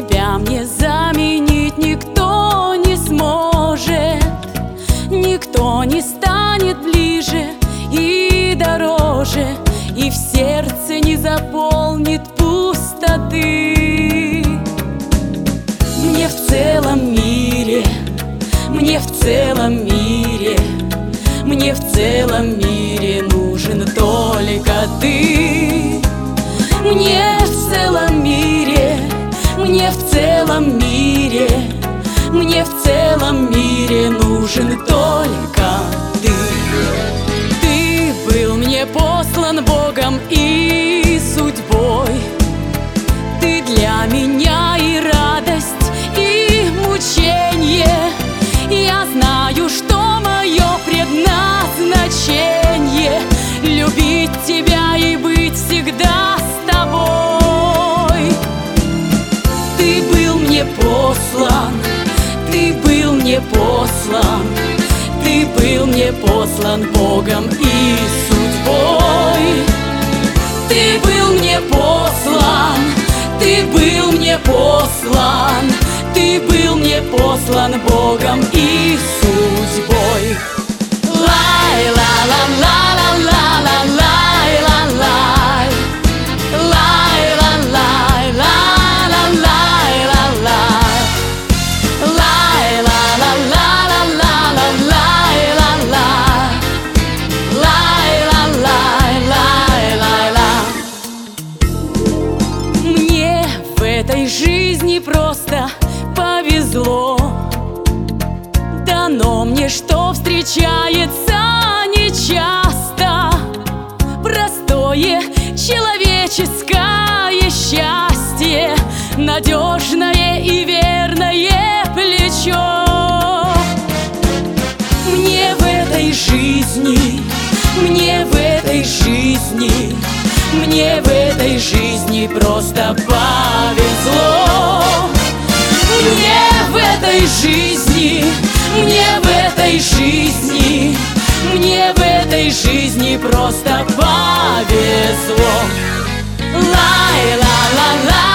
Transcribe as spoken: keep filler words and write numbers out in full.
Тебя мне заменить никто не сможет, никто не станет ближе и дороже, и в сердце не заполнит пустоты. Мне в целом мире, мне в целом мире, мне в целом мире нужен только ты. Мне в целом мире, мне в целом мире, мне в целом мире нужен только ты. Ты был мне послан Богом и судьбой, ты для меня и радость, и мученье. Я знаю, что мое предназначение — любить тебя и быть всегда с тобой. Ты был мне послан, ты был мне послан, ты был мне послан Богом и судьбой. Ты был мне послан, ты был мне послан, ты был мне послан Богом и судьбой. Лай, ла, ла, ла, ла, ла, ла, лай, ла, лай. Лай, ла, лай, ла, ла, лай, ла, лай. Лай, ла, ла, ла, ла, ла, ла, лай, ла, лай. Лай, ла, лай, лай, лай, ла. Мне в этой жизни просто повезло, дано мне, что встречается нечасто. Простое человеческое счастье, надежное и верное плечо. Мне в этой жизни, мне в этой жизни, мне в этой жизни просто повезло. Мне в этой жизни, мне в этой жизни, мне в этой жизни просто повезло. Лай, ла, ла, ла.